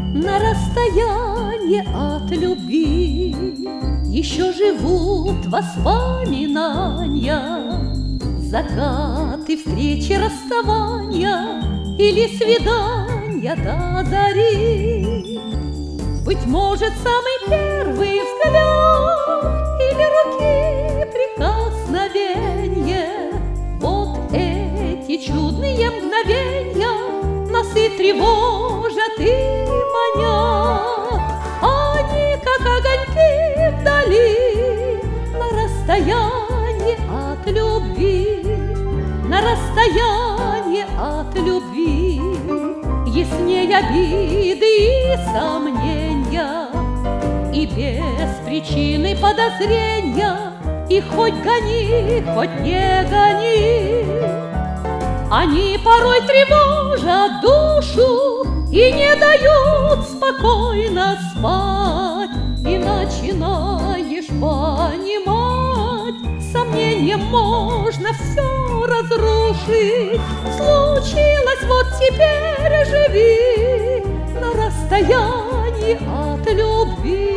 на расстоянии от любви еще живут воспоминания, закаты, встречи, расставания или свидания до зари. Быть может, самый первый взгляд или руки прикосновенье, вот эти чудные мгновенья нас и тревожат, и манят. Они, как огоньки вдали, на расстоянии от любви, на расстоянии от любви. Ясней обиды и сомнения, и без причины подозрения, и хоть гони, хоть не гони. Они порой тревожат душу и не дают спокойно спать. И начинаешь понимать, сомнением можно все разрушить. Случилось, вот теперь живи на расстоянии от любви.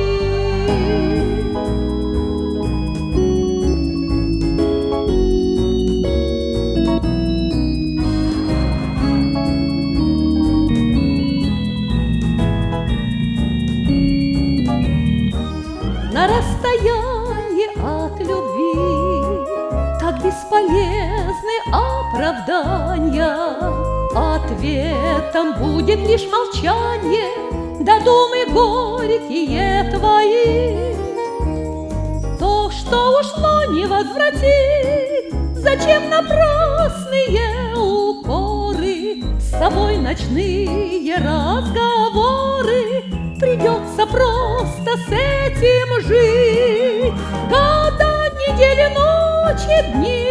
На расстоянии от любви так бесполезны оправдания. Ответом будет лишь молчание, да думы горькие твои. То, что ушло, не возвратить, зачем напрасные укоры? С собой ночные разговоры, придется просто с этим жить. Года, недели, ночи, дни